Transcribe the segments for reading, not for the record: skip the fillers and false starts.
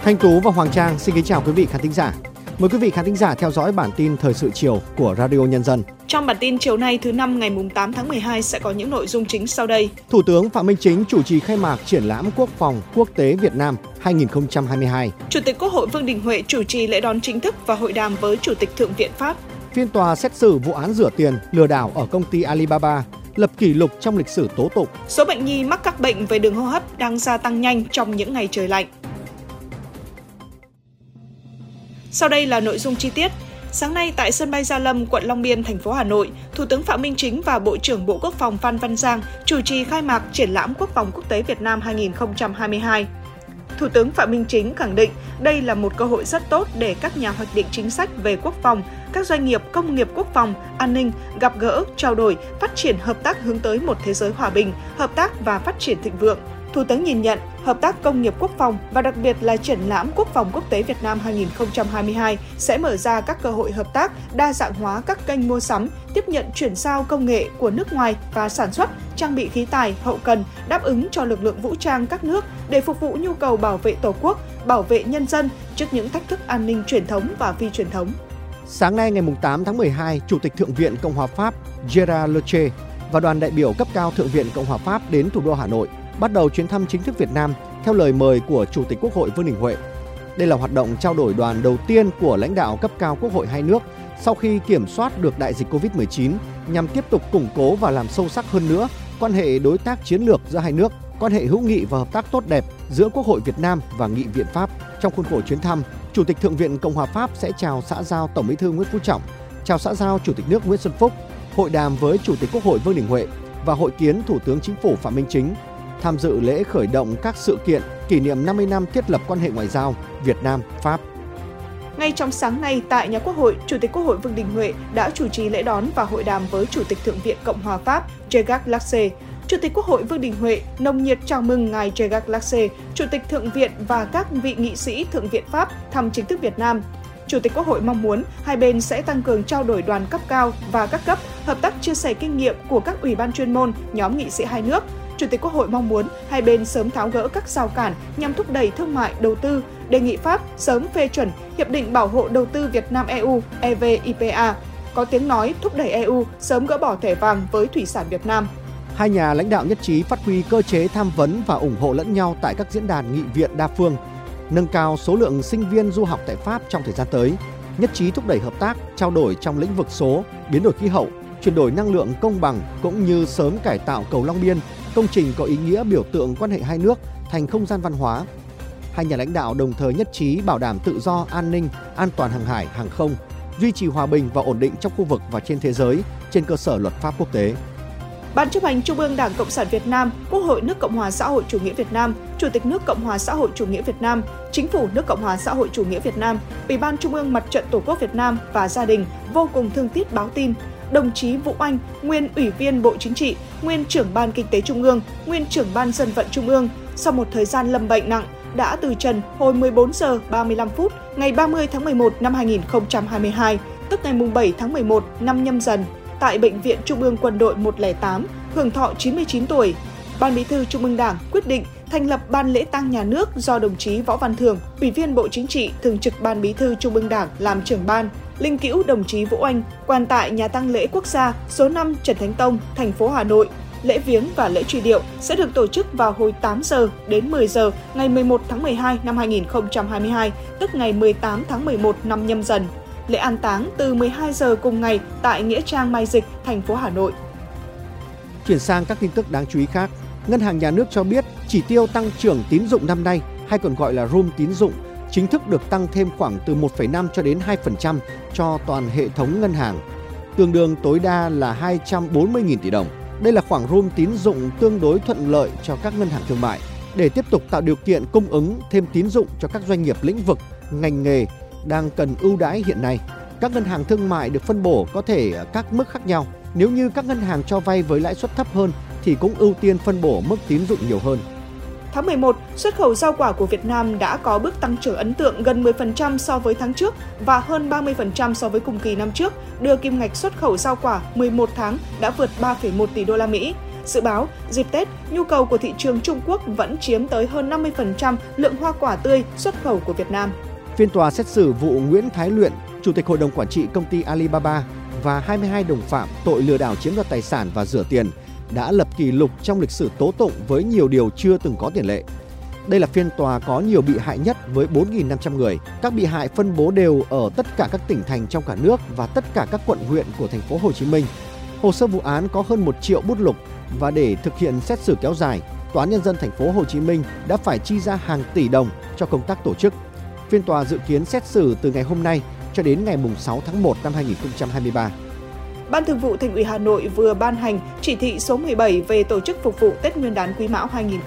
Thanh Tú và Hoàng Trang xin kính chào quý vị khán thính giả. Mời quý vị khán thính giả theo dõi bản tin Thời sự chiều của Radio Nhân dân. Trong bản tin chiều nay thứ Năm ngày 8 tháng 12 sẽ có những nội dung chính sau đây. Thủ tướng Phạm Minh Chính chủ trì khai mạc triển lãm Quốc phòng quốc tế Việt Nam 2022. Chủ tịch Quốc hội Vương Đình Huệ chủ trì lễ đón chính thức và hội đàm với Chủ tịch Thượng viện Pháp. Phiên tòa xét xử vụ án rửa tiền, lừa đảo ở công ty Alibaba lập kỷ lục trong lịch sử tố tụng. Số bệnh nhi mắc các bệnh về đường hô hấp đang gia tăng nhanh trong những ngày trời lạnh. Sau đây là nội dung chi tiết. Sáng nay tại sân bay Gia Lâm, quận Long Biên, thành phố Hà Nội, Thủ tướng Phạm Minh Chính và Bộ trưởng Bộ Quốc phòng Phan Văn Giang chủ trì khai mạc triển lãm Quốc phòng quốc tế Việt Nam 2022. Thủ tướng Phạm Minh Chính khẳng định đây là một cơ hội rất tốt để các nhà hoạch định chính sách về quốc phòng, các doanh nghiệp công nghiệp quốc phòng, an ninh gặp gỡ, trao đổi, phát triển hợp tác hướng tới một thế giới hòa bình, hợp tác và phát triển thịnh vượng. Thủ tướng nhìn nhận hợp tác công nghiệp quốc phòng và đặc biệt là triển lãm Quốc phòng quốc tế Việt Nam 2022 sẽ mở ra các cơ hội hợp tác, đa dạng hóa các kênh mua sắm, tiếp nhận chuyển giao công nghệ của nước ngoài và sản xuất, trang bị khí tài, hậu cần đáp ứng cho lực lượng vũ trang các nước để phục vụ nhu cầu bảo vệ Tổ quốc, bảo vệ nhân dân trước những thách thức an ninh truyền thống và phi truyền thống. Sáng nay ngày 8 tháng 12, Chủ tịch Thượng viện Cộng hòa Pháp Gérard Larcher và đoàn đại biểu cấp cao Thượng viện Cộng hòa Pháp đến thủ đô Hà Nội bắt đầu chuyến thăm chính thức Việt Nam theo lời mời của Chủ tịch Quốc hội Vương Đình Huệ. Đây là hoạt động trao đổi đoàn đầu tiên của lãnh đạo cấp cao Quốc hội hai nước sau khi kiểm soát được đại dịch Covid-19 nhằm tiếp tục củng cố và làm sâu sắc hơn nữa quan hệ đối tác chiến lược giữa hai nước, quan hệ hữu nghị và hợp tác tốt đẹp giữa Quốc hội Việt Nam và Nghị viện Pháp. Trong khuôn khổ chuyến thăm, Chủ tịch Thượng viện Cộng hòa Pháp sẽ chào xã giao Tổng Bí thư Nguyễn Phú Trọng, chào xã giao Chủ tịch nước Nguyễn Xuân Phúc, hội đàm với Chủ tịch Quốc hội Vương Đình Huệ và hội kiến Thủ tướng Chính phủ Phạm Minh Chính, tham dự lễ khởi động các sự kiện kỷ niệm 50 năm thiết lập quan hệ ngoại giao Việt Nam-Pháp. Ngay trong sáng nay tại nhà Quốc hội, Chủ tịch Quốc hội Vương Đình Huệ đã chủ trì lễ đón và hội đàm với Chủ tịch Thượng viện Cộng hòa Pháp Gérard Larcher. Chủ tịch Quốc hội Vương Đình Huệ nồng nhiệt chào mừng ngài Gérard Larcher, Chủ tịch Thượng viện và các vị nghị sĩ Thượng viện Pháp thăm chính thức Việt Nam. Chủ tịch Quốc hội mong muốn hai bên sẽ tăng cường trao đổi đoàn cấp cao và các cấp, hợp tác chia sẻ kinh nghiệm của các ủy ban chuyên môn, nhóm nghị sĩ hai nước. Chủ tịch Quốc hội mong muốn hai bên sớm tháo gỡ các rào cản nhằm thúc đẩy thương mại đầu tư, đề nghị Pháp sớm phê chuẩn Hiệp định Bảo hộ Đầu tư Việt Nam-EU EVIPA, có tiếng nói thúc đẩy EU sớm gỡ bỏ thẻ vàng với thủy sản Việt Nam. Hai nhà lãnh đạo nhất trí phát huy cơ chế tham vấn và ủng hộ lẫn nhau tại các diễn đàn nghị viện đa phương, nâng cao số lượng sinh viên du học tại Pháp trong thời gian tới, nhất trí thúc đẩy hợp tác, trao đổi trong lĩnh vực số, biến đổi khí hậu, chuyển đổi năng lượng công bằng cũng như sớm cải tạo cầu Long Biên, công trình có ý nghĩa biểu tượng quan hệ hai nước thành không gian văn hóa. Hai nhà lãnh đạo đồng thời nhất trí bảo đảm tự do, an ninh, an toàn hàng hải, hàng không, duy trì hòa bình và ổn định trong khu vực và trên thế giới trên cơ sở luật pháp quốc tế. Ban chấp hành Trung ương Đảng Cộng sản Việt Nam, Quốc hội nước Cộng hòa xã hội chủ nghĩa Việt Nam, Chủ tịch nước Cộng hòa xã hội chủ nghĩa Việt Nam, Chính phủ nước Cộng hòa xã hội chủ nghĩa Việt Nam, Ủy ban Trung ương Mặt trận Tổ quốc Việt Nam và gia đình vô cùng thương tiếc báo tin đồng chí Vũ Oanh, nguyên Ủy viên Bộ Chính trị, nguyên trưởng Ban Kinh tế Trung ương, nguyên trưởng Ban Dân vận Trung ương, sau một thời gian lâm bệnh nặng, đã từ trần hồi 14 giờ 35 phút ngày 30 tháng 11 năm 2022, tức ngày 7 tháng 11 năm Nhâm Dần, tại Bệnh viện Trung ương Quân đội 108, hưởng thọ 99 tuổi. Ban Bí thư Trung ương Đảng quyết định thành lập Ban lễ tang nhà nước do đồng chí Võ Văn Thưởng, Ủy viên Bộ Chính trị, Thường trực Ban Bí thư Trung ương Đảng làm trưởng ban. Linh cữu đồng chí Vũ Oanh quan tại nhà tang lễ quốc gia số 5 Trần Thánh Tông, thành phố Hà Nội. Lễ viếng và lễ truy điệu sẽ được tổ chức vào hồi 8 giờ đến 10 giờ ngày 11 tháng 12 năm 2022, tức ngày 18 tháng 11 năm Nhâm Dần. Lễ an táng từ 12 giờ cùng ngày tại Nghĩa trang Mai Dịch, thành phố Hà Nội. Chuyển sang các tin tức đáng chú ý khác, Ngân hàng Nhà nước cho biết chỉ tiêu tăng trưởng tín dụng năm nay, hay còn gọi là room tín dụng, chính thức được tăng thêm khoảng từ 1,5 cho đến 2% cho toàn hệ thống ngân hàng, tương đương tối đa là 240.000 tỷ đồng. Đây là khoản room tín dụng tương đối thuận lợi cho các ngân hàng thương mại để tiếp tục tạo điều kiện cung ứng thêm tín dụng cho các doanh nghiệp lĩnh vực, ngành nghề đang cần ưu đãi hiện nay. Các ngân hàng thương mại được phân bổ có thể ở các mức khác nhau. Nếu như các ngân hàng cho vay với lãi suất thấp hơn thì cũng ưu tiên phân bổ mức tín dụng nhiều hơn. Tháng 11, xuất khẩu rau quả của Việt Nam đã có bước tăng trưởng ấn tượng gần 10% so với tháng trước và hơn 30% so với cùng kỳ năm trước, đưa kim ngạch xuất khẩu rau quả 11 tháng đã vượt 3,1 tỷ đô la Mỹ. Dự báo, dịp Tết, nhu cầu của thị trường Trung Quốc vẫn chiếm tới hơn 50% lượng hoa quả tươi xuất khẩu của Việt Nam. Phiên tòa xét xử vụ Nguyễn Thái Luyện, Chủ tịch Hội đồng Quản trị Công ty Alibaba và 22 đồng phạm tội lừa đảo chiếm đoạt tài sản và rửa tiền đã lập kỷ lục trong lịch sử tố tụng với nhiều điều chưa từng có tiền lệ. Đây là phiên tòa có nhiều bị hại nhất với 4.500 người. Các bị hại phân bố đều ở tất cả các tỉnh thành trong cả nước và tất cả các quận huyện của thành phố Hồ Chí Minh. Hồ sơ vụ án có hơn 1 triệu bút lục và để thực hiện xét xử kéo dài, Tòa án Nhân dân thành phố Hồ Chí Minh đã phải chi ra hàng tỷ đồng cho công tác tổ chức. Phiên tòa dự kiến xét xử từ ngày hôm nay cho đến ngày 6 tháng 1 năm 2023. Ban Thường vụ Thành ủy Hà Nội vừa ban hành chỉ thị số 17 về tổ chức phục vụ Tết Nguyên đán Quý Mão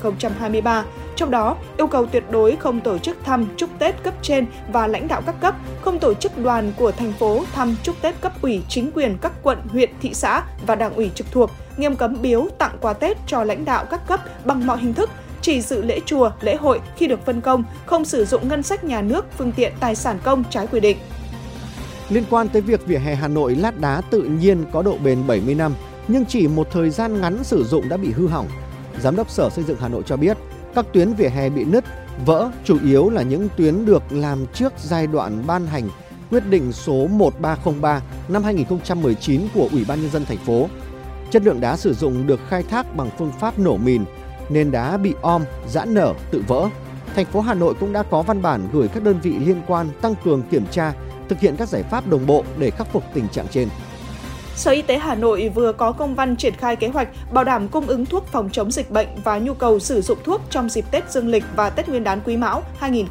2023. Trong đó, yêu cầu tuyệt đối không tổ chức thăm chúc Tết cấp trên và lãnh đạo các cấp, không tổ chức đoàn của thành phố thăm chúc Tết cấp ủy chính quyền các quận, huyện, thị xã và đảng ủy trực thuộc, nghiêm cấm biếu tặng quà Tết cho lãnh đạo các cấp bằng mọi hình thức, chỉ dự lễ chùa, lễ hội khi được phân công, không sử dụng ngân sách nhà nước, phương tiện tài sản công trái quy định. Liên quan tới việc vỉa hè Hà Nội lát đá tự nhiên có độ bền 70 năm, nhưng chỉ một thời gian ngắn sử dụng đã bị hư hỏng, Giám đốc Sở Xây dựng Hà Nội cho biết, các tuyến vỉa hè bị nứt, vỡ chủ yếu là những tuyến được làm trước giai đoạn ban hành quyết định số 1303 năm 2019 của Ủy ban Nhân dân thành phố. Chất lượng đá sử dụng được khai thác bằng phương pháp nổ mìn, nên đá bị om, giãn nở, tự vỡ. Thành phố Hà Nội cũng đã có văn bản gửi các đơn vị liên quan tăng cường kiểm tra, thực hiện các giải pháp đồng bộ để khắc phục tình trạng trên. Sở Y tế Hà Nội vừa có công văn triển khai kế hoạch bảo đảm cung ứng thuốc phòng chống dịch bệnh và nhu cầu sử dụng thuốc trong dịp Tết Dương lịch và Tết Nguyên đán Quý Mão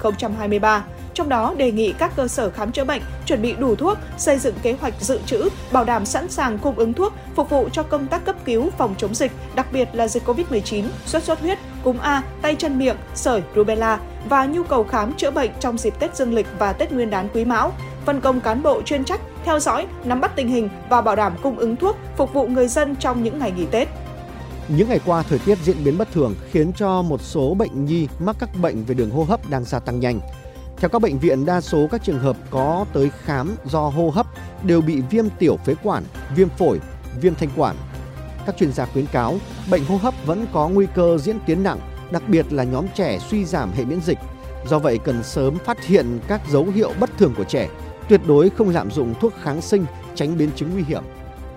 2023. Trong đó đề nghị các cơ sở khám chữa bệnh chuẩn bị đủ thuốc, xây dựng kế hoạch dự trữ, bảo đảm sẵn sàng cung ứng thuốc phục vụ cho công tác cấp cứu phòng chống dịch, đặc biệt là dịch Covid-19, sốt xuất huyết, cúm A, tay chân miệng, sởi, rubella và nhu cầu khám chữa bệnh trong dịp Tết Dương lịch và Tết Nguyên đán Quý Mão. Phân công cán bộ chuyên trách theo dõi, nắm bắt tình hình và bảo đảm cung ứng thuốc phục vụ người dân trong những ngày nghỉ Tết. Những ngày qua, thời tiết diễn biến bất thường khiến cho một số bệnh nhi mắc các bệnh về đường hô hấp đang gia tăng nhanh. Theo các bệnh viện, đa số các trường hợp có tới khám do hô hấp đều bị viêm tiểu phế quản, viêm phổi, viêm thanh quản. Các chuyên gia khuyến cáo, bệnh hô hấp vẫn có nguy cơ diễn tiến nặng, đặc biệt là nhóm trẻ suy giảm hệ miễn dịch. Do vậy, cần sớm phát hiện các dấu hiệu bất thường của trẻ, tuyệt đối không lạm dụng thuốc kháng sinh, tránh biến chứng nguy hiểm.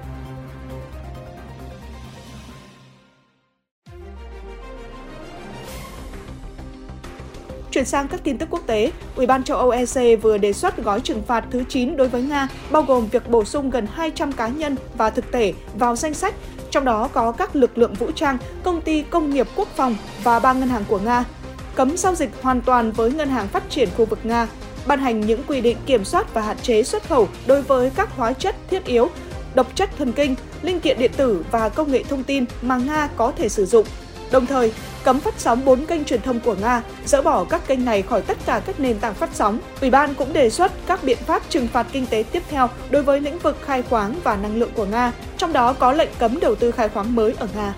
Chuyển sang các tin tức quốc tế, Ủy ban châu Âu EC vừa đề xuất gói trừng phạt thứ 9 đối với Nga, bao gồm việc bổ sung gần 200 cá nhân và thực thể vào danh sách, trong đó có các lực lượng vũ trang, công ty công nghiệp quốc phòng và 3 ngân hàng của Nga, cấm giao dịch hoàn toàn với Ngân hàng Phát triển khu vực Nga, ban hành những quy định kiểm soát và hạn chế xuất khẩu đối với các hóa chất thiết yếu, độc chất thần kinh, linh kiện điện tử và công nghệ thông tin mà Nga có thể sử dụng. Đồng thời, cấm phát sóng 4 kênh truyền thông của Nga, dỡ bỏ các kênh này khỏi tất cả các nền tảng phát sóng. Ủy ban cũng đề xuất các biện pháp trừng phạt kinh tế tiếp theo đối với lĩnh vực khai khoáng và năng lượng của Nga, trong đó có lệnh cấm đầu tư khai khoáng mới ở Nga.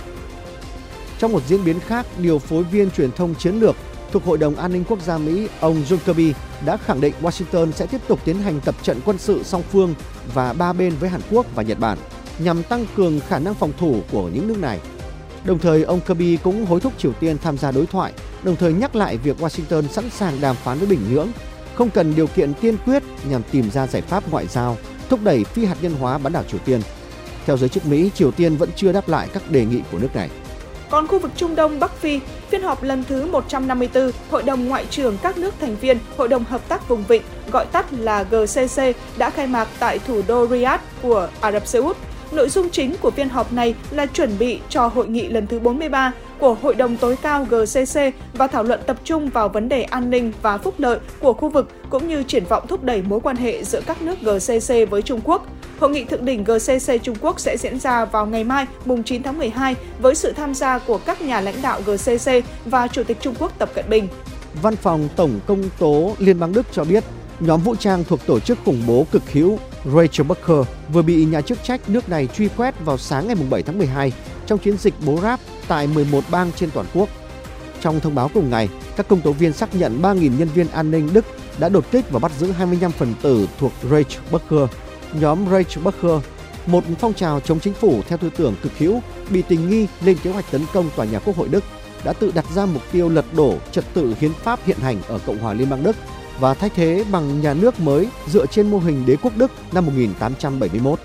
Trong một diễn biến khác, điều phối viên truyền thông chiến lược thuộc Hội đồng An ninh Quốc gia Mỹ, ông John Kirby đã khẳng định Washington sẽ tiếp tục tiến hành tập trận quân sự song phương và ba bên với Hàn Quốc và Nhật Bản nhằm tăng cường khả năng phòng thủ của những nước này. Đồng thời, ông Kirby cũng hối thúc Triều Tiên tham gia đối thoại, đồng thời nhắc lại việc Washington sẵn sàng đàm phán với Bình Nhưỡng, không cần điều kiện tiên quyết nhằm tìm ra giải pháp ngoại giao, thúc đẩy phi hạt nhân hóa bán đảo Triều Tiên. Theo giới chức Mỹ, Triều Tiên vẫn chưa đáp lại các đề nghị của nước này. Còn khu vực Trung Đông Bắc Phi, phiên họp lần thứ 154 Hội đồng Ngoại trưởng các nước thành viên Hội đồng Hợp tác Vùng Vịnh, gọi tắt là GCC, đã khai mạc tại thủ đô Riyadh của Ả Rập Xê Út. Nội dung chính của phiên họp này là chuẩn bị cho hội nghị lần thứ 43 của Hội đồng tối cao GCC và thảo luận tập trung vào vấn đề an ninh và phúc lợi của khu vực cũng như triển vọng thúc đẩy mối quan hệ giữa các nước GCC với Trung Quốc. Hội nghị thượng đỉnh GCC Trung Quốc sẽ diễn ra vào ngày mai, mùng 9 tháng 12 với sự tham gia của các nhà lãnh đạo GCC và Chủ tịch Trung Quốc Tập Cận Bình. Văn phòng Tổng công tố Liên bang Đức cho biết, nhóm vũ trang thuộc tổ chức khủng bố cực hữu Reichsbürger vừa bị nhà chức trách nước này truy quét vào sáng ngày 7 tháng 12 trong chiến dịch bố ráp tại 11 bang trên toàn quốc. Trong thông báo cùng ngày, các công tố viên xác nhận 3.000 nhân viên an ninh Đức đã đột kích và bắt giữ 25 phần tử thuộc Reichsbürger. Nhóm Reichsbürger, một phong trào chống chính phủ theo tư tưởng cực hữu, bị tình nghi lên kế hoạch tấn công tòa nhà Quốc hội Đức đã tự đặt ra mục tiêu lật đổ trật tự hiến pháp hiện hành ở Cộng hòa Liên bang Đức và thay thế bằng nhà nước mới dựa trên mô hình đế quốc Đức năm 1871.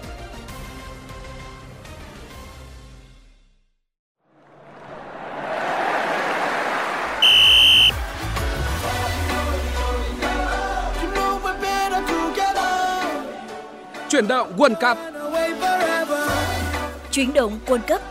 Chuyển động World Cup. Chuyển động World Cup.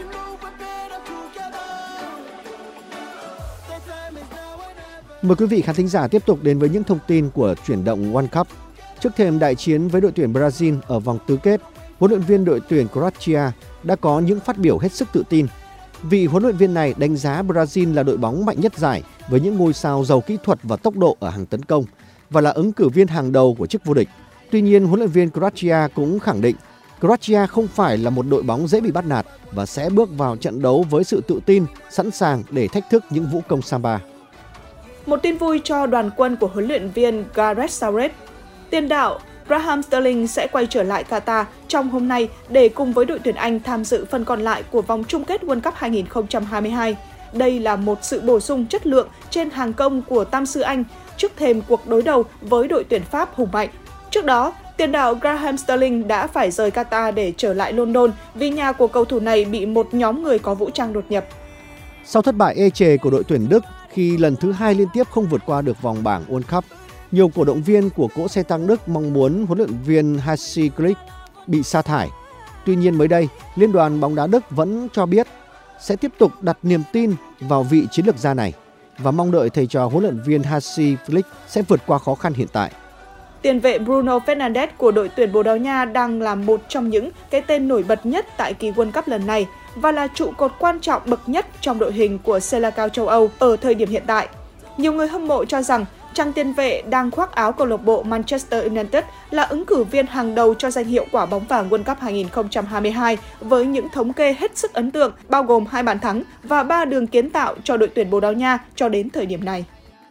Mời quý vị khán thính giả tiếp tục đến với những thông tin của chuyển động World Cup. Trước thềm đại chiến với đội tuyển Brazil ở vòng tứ kết, huấn luyện viên đội tuyển Croatia đã có những phát biểu hết sức tự tin. Vị huấn luyện viên này đánh giá Brazil là đội bóng mạnh nhất giải với những ngôi sao giàu kỹ thuật và tốc độ ở hàng tấn công và là ứng cử viên hàng đầu của chức vô địch. Tuy nhiên, huấn luyện viên Croatia cũng khẳng định Croatia không phải là một đội bóng dễ bị bắt nạt và sẽ bước vào trận đấu với sự tự tin, sẵn sàng để thách thức những vũ công Samba. Một tin vui cho đoàn quân của huấn luyện viên Gareth Southgate. Tiền đạo Raheem Sterling sẽ quay trở lại Qatar trong hôm nay để cùng với đội tuyển Anh tham dự phần còn lại của vòng chung kết World Cup 2022. Đây là một sự bổ sung chất lượng trên hàng công của Tam sư Anh trước thềm cuộc đối đầu với đội tuyển Pháp hùng mạnh. Trước đó, tiền đạo Raheem Sterling đã phải rời Qatar để trở lại London vì nhà của cầu thủ này bị một nhóm người có vũ trang đột nhập. Sau thất bại ê chề của đội tuyển Đức khi lần thứ 2 liên tiếp không vượt qua được vòng bảng World Cup, nhiều cổ động viên của cỗ xe tăng Đức mong muốn huấn luyện viên Hansi Flick bị sa thải. Tuy nhiên mới đây, Liên đoàn bóng đá Đức vẫn cho biết sẽ tiếp tục đặt niềm tin vào vị chiến lược gia này và mong đợi thầy trò huấn luyện viên Hansi Flick sẽ vượt qua khó khăn hiện tại. Tiền vệ Bruno Fernandes của đội tuyển Bồ Đào Nha đang là một trong những cái tên nổi bật nhất tại kỳ World Cup lần này và là trụ cột quan trọng bậc nhất trong đội hình của Selacao châu Âu ở thời điểm hiện tại. Nhiều người hâm mộ cho rằng chàng tiền vệ đang khoác áo câu lạc bộ Manchester United là ứng cử viên hàng đầu cho danh hiệu quả bóng vàng World Cup 2022 với những thống kê hết sức ấn tượng, bao gồm 2 bàn thắng và 3 đường kiến tạo cho đội tuyển Bồ Đào Nha cho đến thời điểm này.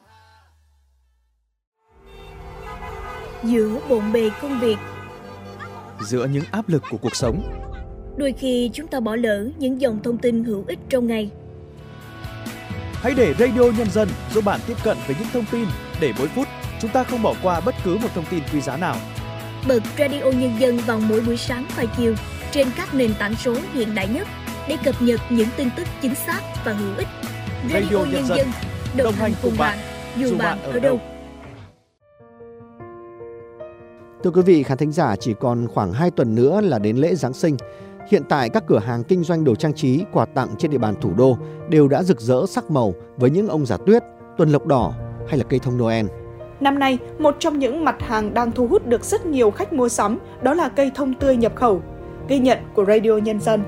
Giữa bộn bề công việc, giữa những áp lực của cuộc sống, đôi khi chúng ta bỏ lỡ những dòng thông tin hữu ích trong ngày. Hãy để Radio Nhân dân giúp bạn tiếp cận với những thông tin để mỗi phút chúng ta không bỏ qua bất cứ một thông tin quý giá nào. Bật Radio Nhân dân vào mỗi buổi sáng và chiều trên các nền tảng số hiện đại nhất để cập nhật những tin tức chính xác và hữu ích. Radio Nhân dân đồng hành cùng bạn dù bạn ở đâu. Thưa quý vị khán thính giả, chỉ còn khoảng 2 tuần nữa là đến lễ Giáng sinh. Hiện tại các cửa hàng kinh doanh đồ trang trí, quà tặng trên địa bàn thủ đô đều đã rực rỡ sắc màu với những ông già tuyết, tuần lộc đỏ hay là cây thông Noel. Năm nay, một trong những mặt hàng đang thu hút được rất nhiều khách mua sắm đó là cây thông tươi nhập khẩu. Ghi nhận của Radio Nhân dân.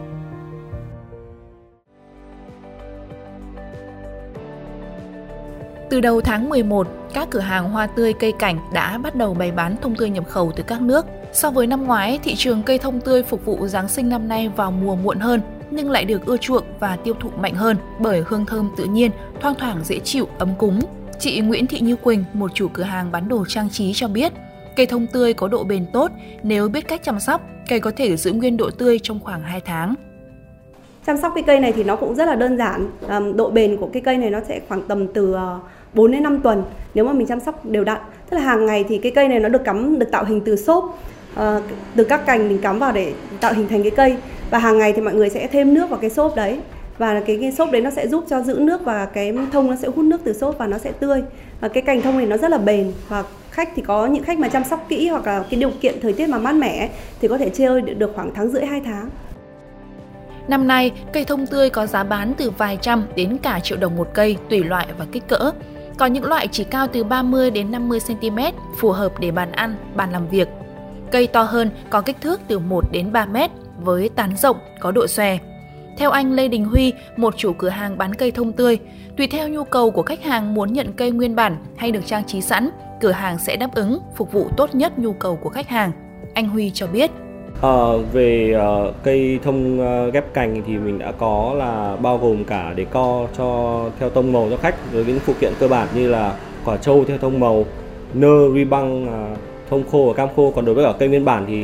Từ đầu tháng 11, các cửa hàng hoa tươi cây cảnh đã bắt đầu bày bán thông tươi nhập khẩu từ các nước. So với năm ngoái, thị trường cây thông tươi phục vụ Giáng sinh năm nay vào mùa muộn hơn, nhưng lại được ưa chuộng và tiêu thụ mạnh hơn bởi hương thơm tự nhiên, thoang thoảng dễ chịu, ấm cúng. Chị Nguyễn Thị Như Quỳnh, một chủ cửa hàng bán đồ trang trí cho biết, cây thông tươi có độ bền tốt, nếu biết cách chăm sóc, cây có thể giữ nguyên độ tươi trong khoảng 2 tháng. Chăm sóc cái cây này thì nó cũng rất là đơn giản. Độ bền của cái cây này nó sẽ khoảng tầm từ 4 đến 5 tuần nếu mà mình chăm sóc đều đặn. Tức là hàng ngày thì cái cây này nó được tạo hình từ xốp, từ các cành mình cắm vào để tạo hình thành cái cây. Và hàng ngày thì mọi người sẽ thêm nước vào cái xốp đấy. Và cái xốp đấy nó sẽ giúp cho giữ nước và cái thông nó sẽ hút nước từ xốp và nó sẽ tươi. Và cái cành thông này nó rất là bền và khách thì có những khách mà chăm sóc kỹ hoặc là cái điều kiện thời tiết mà mát mẻ thì có thể chơi được khoảng tháng rưỡi 2 tháng. Năm nay, cây thông tươi có giá bán từ vài trăm đến cả triệu đồng một cây tùy loại và kích cỡ. Có những loại chỉ cao từ 30 đến 50 cm, phù hợp để bàn ăn, bàn làm việc. Cây to hơn có kích thước từ 1 đến 3 mét với tán rộng, có độ xòe. Theo anh Lê Đình Huy, một chủ cửa hàng bán cây thông tươi, tùy theo nhu cầu của khách hàng muốn nhận cây nguyên bản hay được trang trí sẵn, cửa hàng sẽ đáp ứng, phục vụ tốt nhất nhu cầu của khách hàng. Anh Huy cho biết. Về cây thông ghép cành thì mình đã có là bao gồm cả decor cho theo tông màu cho khách, với những phụ kiện cơ bản như là quả trâu theo tông màu, nơ, ri băng, thông khô và cam khô. Còn đối với cả cây nguyên bản thì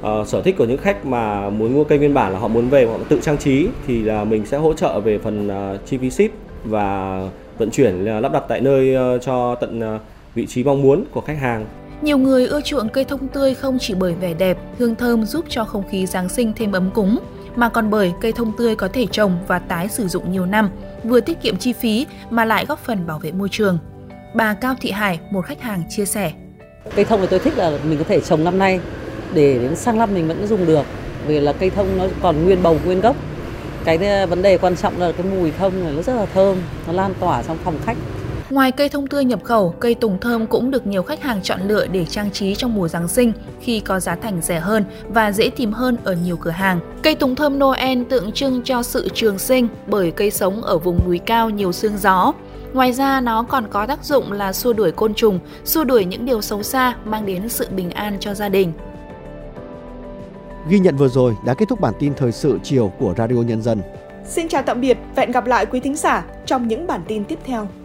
sở thích của những khách mà muốn mua cây nguyên bản là họ muốn về họ tự trang trí thì là mình sẽ hỗ trợ về phần chi phí ship và vận chuyển lắp đặt tại nơi cho tận vị trí mong muốn của khách hàng. Nhiều người ưa chuộng cây thông tươi không chỉ bởi vẻ đẹp, hương thơm giúp cho không khí Giáng sinh thêm ấm cúng, mà còn bởi cây thông tươi có thể trồng và tái sử dụng nhiều năm, vừa tiết kiệm chi phí mà lại góp phần bảo vệ môi trường. Bà Cao Thị Hải, một khách hàng chia sẻ. Cây thông thì tôi thích là mình có thể trồng năm nay để đến sang năm mình vẫn dùng được, vì là cây thông nó còn nguyên bầu nguyên gốc. Cái vấn đề quan trọng là cái mùi thông này nó rất là thơm, nó lan tỏa trong phòng khách. Ngoài cây thông tươi nhập khẩu, cây tùng thơm cũng được nhiều khách hàng chọn lựa để trang trí trong mùa Giáng sinh khi có giá thành rẻ hơn và dễ tìm hơn ở nhiều cửa hàng. Cây tùng thơm Noel tượng trưng cho sự trường sinh bởi cây sống ở vùng núi cao nhiều sương gió. Ngoài ra, nó còn có tác dụng là xua đuổi côn trùng, xua đuổi những điều xấu xa, mang đến sự bình an cho gia đình. Ghi nhận vừa rồi đã kết thúc bản tin thời sự chiều của Radio Nhân dân. Xin chào tạm biệt và hẹn gặp lại quý thính giả trong những bản tin tiếp theo.